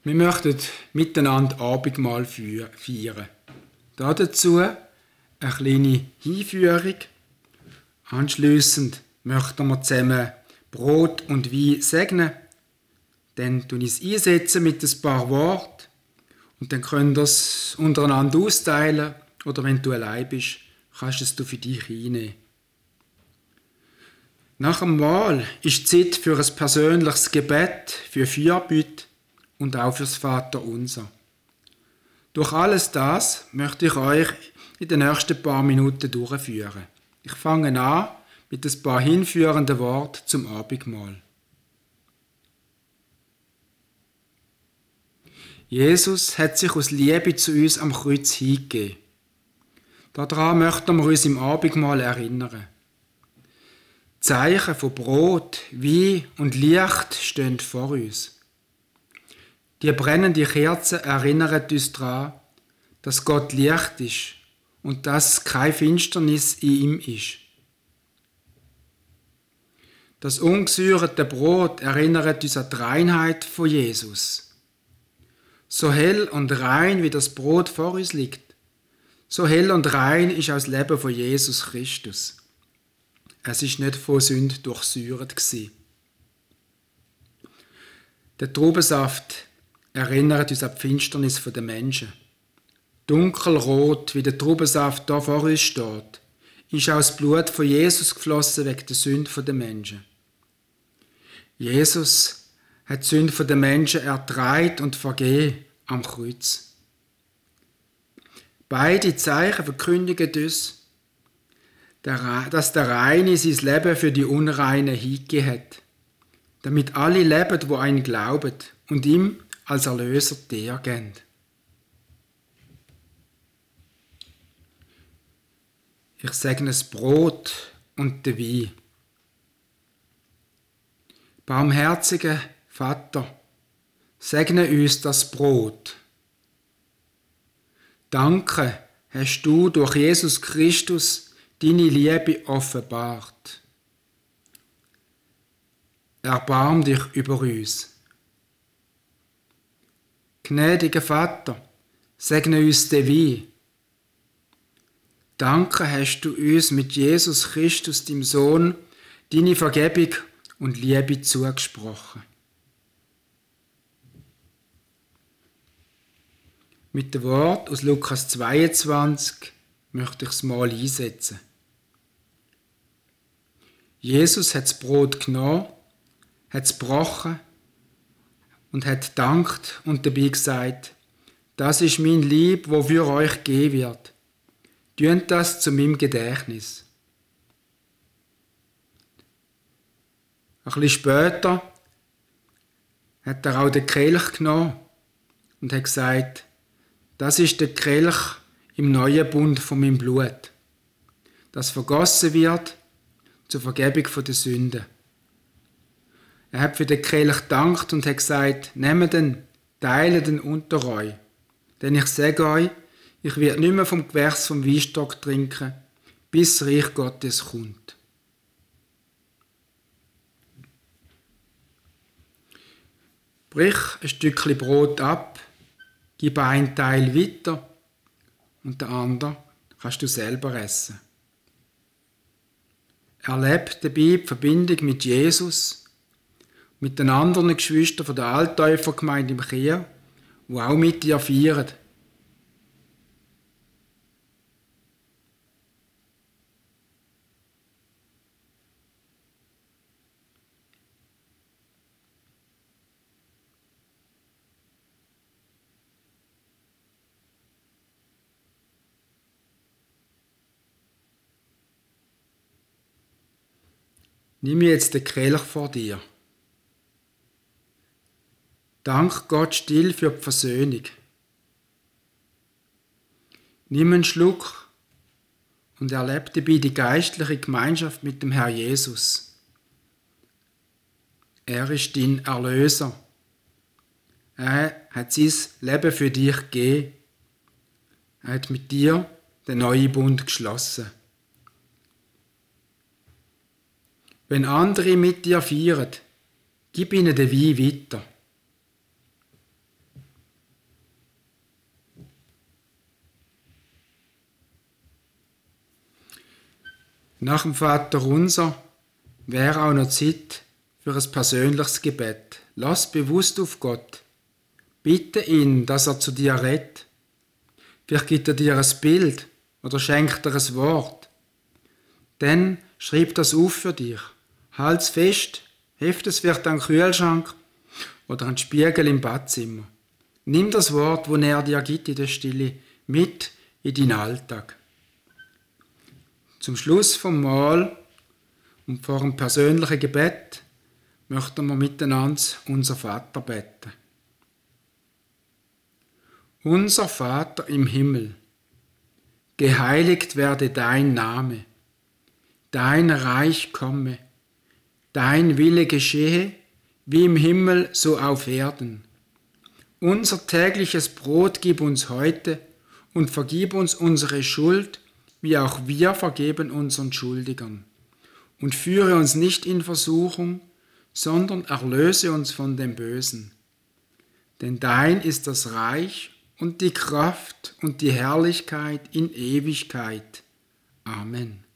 Wir möchten miteinander Abendmahl feiern. Dazu eine kleine Einführung. Anschliessend möchten wir zusammen Brot und Wein segnen. Dann einsetze ich mit ein paar Worten. Und dann könnt ihr es untereinander austeilen. Oder wenn du allein bist, kannst du es für dich einnehmen. Nach dem Mahl ist Zeit für ein persönliches Gebet, für Fürbitte und auch fürs Vaterunser. Durch alles das möchte ich euch in den nächsten paar Minuten durchführen. Ich fange an mit ein paar hinführenden Worten zum Abendmahl. Jesus hat sich aus Liebe zu uns am Kreuz hingegeben. Daran möchten wir uns im Abendmahl erinnern. Die Zeichen von Brot, Wein und Licht stehen vor uns. Die brennende Kerze erinnert uns daran, dass Gott Licht ist und dass keine Finsternis in ihm ist. Das ungesäuerte Brot erinnert uns an die Reinheit von Jesus. So hell und rein wie das Brot vor uns liegt, so hell und rein ist auch das Leben von Jesus Christus. Es ist nicht von Sünde durchsäuert gewesen. Der Traubensaft erinnert uns an die Finsternis der Menschen. Dunkelrot, wie der Traubensaft da vor uns steht, ist auch das Blut von Jesus geflossen wegen der Sünde der Menschen. Jesus hat die Sünde der Menschen ertragen und vergeben am Kreuz. Beide Zeichen verkündigen uns, dass der Reine sein Leben für die Unreinen hingegeben hat, damit alle leben, die an ihn glauben und ihm als Erlöser die Ehre geben. Ich segne das Brot und den Wein. Barmherziger Vater, segne uns das Brot. Danke, hast du durch Jesus Christus deine Liebe offenbart. Erbarm dich über uns. Gnädiger Vater, segne uns den Wein. Danke hast du uns mit Jesus Christus, deinem Sohn, deine Vergebung und Liebe zugesprochen. Mit dem Wort aus Lukas 22 möchte ich das Mahl einsetzen. Jesus hat das Brot genommen, hat es gebrochen und hat gedankt und dabei gesagt, das ist mein Leib, wo für euch geben wird. Tut das zu meinem Gedächtnis. Ein bisschen später hat er auch den Kelch genommen und hat gesagt, das ist der Kelch im neuen Bund von meinem Blut, das vergossen wird zur Vergebung der Sünden. Er hat für den Kelch gedankt und hat gesagt, nehmt den, teilt den unter euch. Denn ich sage euch, ich werde nicht mehr vom Gewächs vom Weinstock trinken, bis das Reich Gottes kommt. Brich ein Stückchen Brot ab, gib einen Teil weiter und den anderen kannst du selber essen. Erlebe dabei die Verbindung mit Jesus, mit den anderen Geschwistern von der Alttäufergemeinde im Chir, die auch mit dir feiern. Nimm jetzt den Kelch vor dir. Dank Gott still für die Versöhnung. Nimm einen Schluck und erlebe dabei die geistliche Gemeinschaft mit dem Herr Jesus. Er ist dein Erlöser. Er hat sein Leben für dich gegeben. Er hat mit dir den neuen Bund geschlossen. Wenn andere mit dir feiern, gib ihnen den Wein weiter. Nach dem Vaterunser wäre auch noch Zeit für ein persönliches Gebet. Lass bewusst auf Gott. Bitte ihn, dass er zu dir redet. Vielleicht gibt er dir ein Bild oder schenkt dir ein Wort. Dann schreib das auf für dich. Halt's fest, heft es vielleicht an den Kühlschrank oder an den Spiegel im Badzimmer. Nimm das Wort, das er dir gibt in der Stille, mit in deinen Alltag. Zum Schluss vom Mahl und vor dem persönlichen Gebet möchten wir miteinander unser Vater beten. Unser Vater im Himmel, geheiligt werde dein Name, dein Reich komme, dein Wille geschehe, wie im Himmel so auf Erden. Unser tägliches Brot gib uns heute und vergib uns unsere Schuld, wie auch wir vergeben unseren Schuldigern. Und führe uns nicht in Versuchung, sondern erlöse uns von dem Bösen. Denn dein ist das Reich und die Kraft und die Herrlichkeit in Ewigkeit. Amen.